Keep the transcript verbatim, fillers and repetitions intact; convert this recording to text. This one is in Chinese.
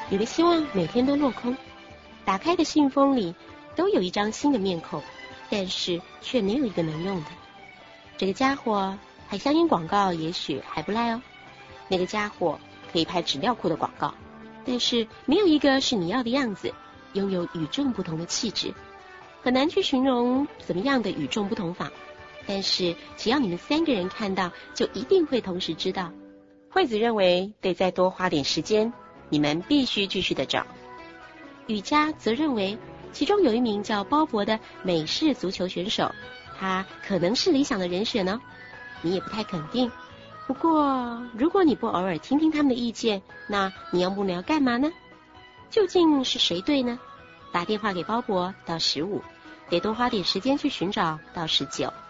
有的希望每天都落空，打开的信封里都有一张新的面孔，但是却没有一个能用的。这个家伙海香烟广告也许还不赖哦，那个家伙可以拍纸尿裤的广告，但是没有一个是你要的样子，拥有与众不同的气质。很难去形容怎么样的与众不同法，但是只要你们三个人看到，就一定会同时知道。惠子认为得再多花点时间，你们必须继续的找。雨佳则认为其中有一名叫鲍勃的美式足球选手，他可能是理想的人选呢。你也不太肯定，不过如果你不偶尔听听他们的意见，那你要木呢要干嘛呢？究竟是谁对呢？打电话给鲍勃到十五，得多花点时间去寻找到十九。